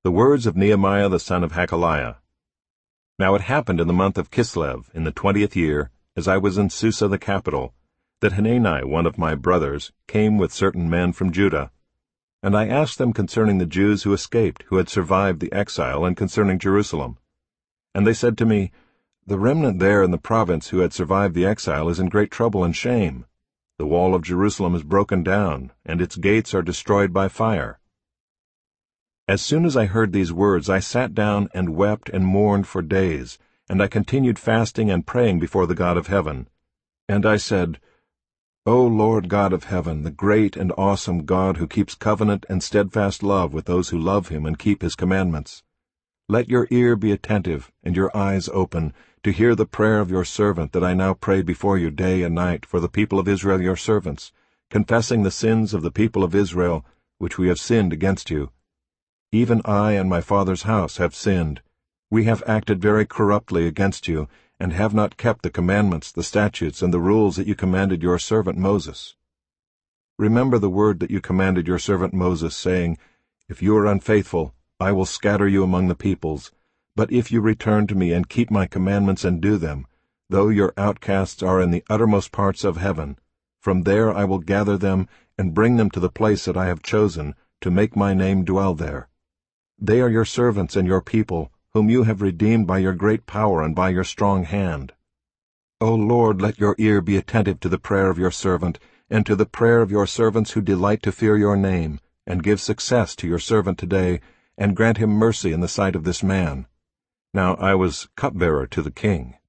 The words of Nehemiah the son of Hachaliah. Now it happened in the month of Kislev, in the 20th year, as I was in Susa the capital, that Hanani, one of my brothers, came with certain men from Judah. And I asked them concerning the Jews who escaped, who had survived the exile, and concerning Jerusalem. And they said to me, The remnant there in the province who had survived the exile is in great trouble and shame. The wall of Jerusalem is broken down, and its gates are destroyed by fire. As soon as I heard these words, I sat down and wept and mourned for days, and I continued fasting and praying before the God of heaven. And I said, O Lord God of heaven, the great and awesome God who keeps covenant and steadfast love with those who love him and keep his commandments, let your ear be attentive and your eyes open to hear the prayer of your servant that I now pray before you day and night for the people of Israel your servants, confessing the sins of the people of Israel, which we have sinned against you. Even I and my father's house have sinned. We have acted very corruptly against you, and have not kept the commandments, the statutes, and the rules that you commanded your servant Moses. Remember the word that you commanded your servant Moses, saying, If you are unfaithful, I will scatter you among the peoples. But if you return to me and keep my commandments and do them, though your outcasts are in the uttermost parts of heaven, from there I will gather them and bring them to the place that I have chosen, to make my name dwell there. They are your servants and your people, whom you have redeemed by your great power and by your strong hand. O Lord, let your ear be attentive to the prayer of your servant, and to the prayer of your servants who delight to fear your name, and give success to your servant today, and grant him mercy in the sight of this man. Now I was cupbearer to the king.